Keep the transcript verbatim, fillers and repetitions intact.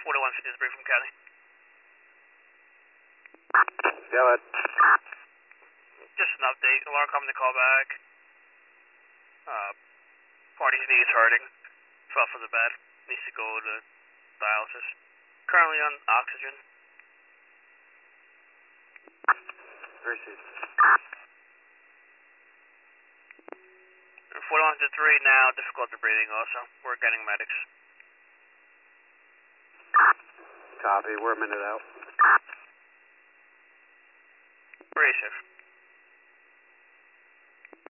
forty-one fifty-three from County. Go ahead. Just an update. Alarm company call back. Uh, party's knee is hurting. Fell from the bed. Needs to go to dialysis. Currently on oxygen. Received. forty-one fifty-three now, difficulty breathing also. We're getting medics. Copy, we're a minute out. Very safe.